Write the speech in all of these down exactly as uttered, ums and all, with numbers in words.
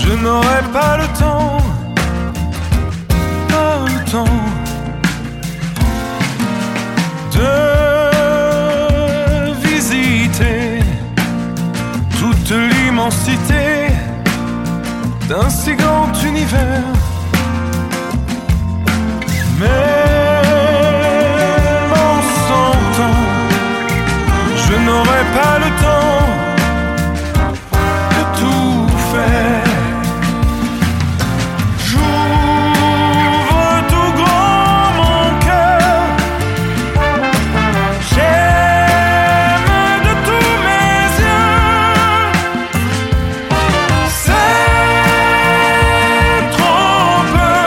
Je n'aurai pas le temps, pas le temps de visiter toute l'immensité d'un si grand univers. Même en cent ans, je n'aurai pas le temps de tout faire. J'ouvre tout grand mon cœur, j'aime de tous mes yeux. C'est trop peu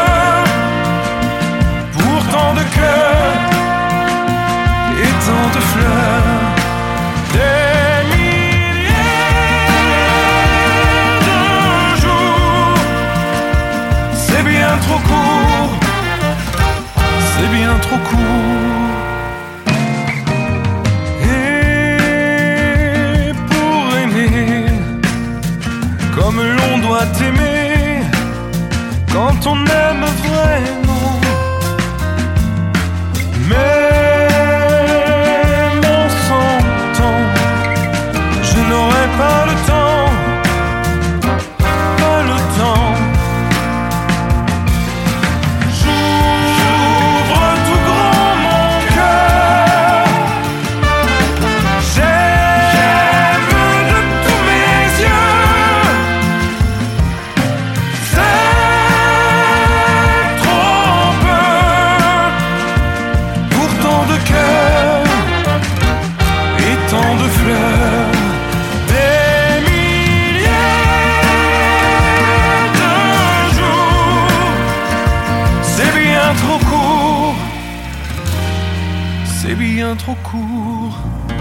pour tant de cœurs et tant de fleurs. Des milliers de jours, c'est bien trop court, c'est bien trop court. Et pour aimer comme l'on doit aimer, quand on aime vraiment, même en cent ans, je n'aurai pas le temps, pas le temps. J'ouvre tout grand mon cœur, j'aime de tous mes yeux. C'est trop peu pour tant de cœurs et tant de fleurs. Des milliers de jours, c'est bien trop court, c'est bien trop court.